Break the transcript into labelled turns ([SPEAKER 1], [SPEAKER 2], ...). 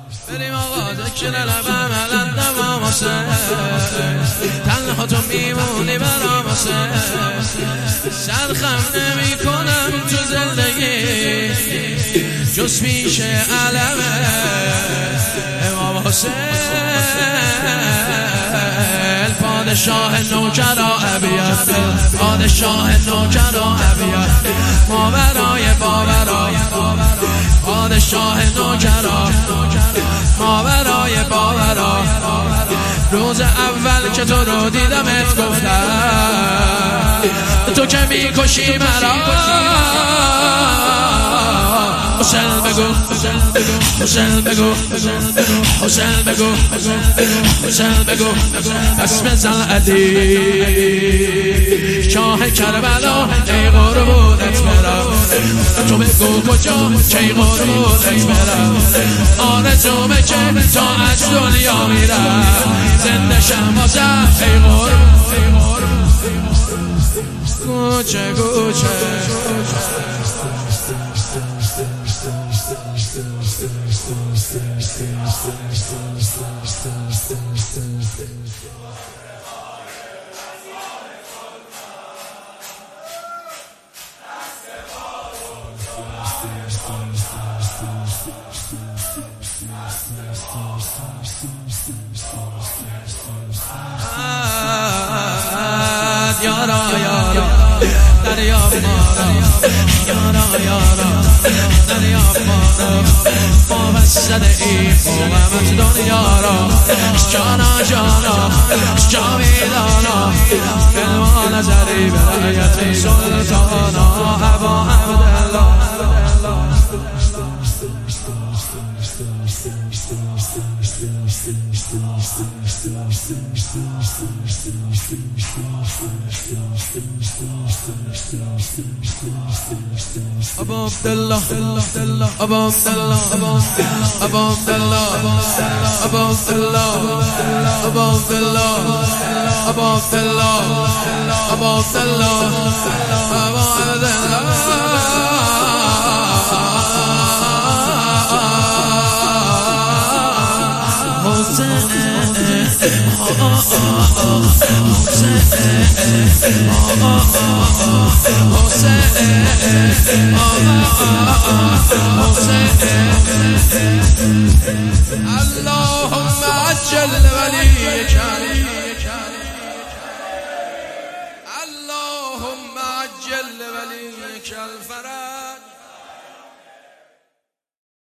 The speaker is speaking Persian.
[SPEAKER 1] بریم آقا ذکر لبم الان واسه تنها تو میمونی برام واسه سرخم نمی کنم تو زندگی جز پیش علمه امام حسین پادشاه نوکرا ابیات پادشاه نوکرا ابیات ماورای باورای پادشاه نوکرا ماورای باورا روز اول که تو رو دیدمت گفتم تو که میکشی مرا حسین بگو حسین بگو حسین بگو حسین بگو بس بزن علی شاه کربلا ای قربونت برم تو بگو کجا کی قربونت برم آرزومه که تا از دنیا میرم زنده شم واسه ای قربون کوچه کوچه یارا یارا دریا مارا یارا یارا دریا مارا ما وسط این قومت دنیا را جانا جانا جاویدانا علم نظری برایت سلطانا هوا عبدالله Abu Abdullah, Abu Abdullah, Abu Abdullah, Abu Abdullah, Abu Abdullah, Abu Abdullah, Abu Abdullah, Abu Abdullah. اللهم عجل وليك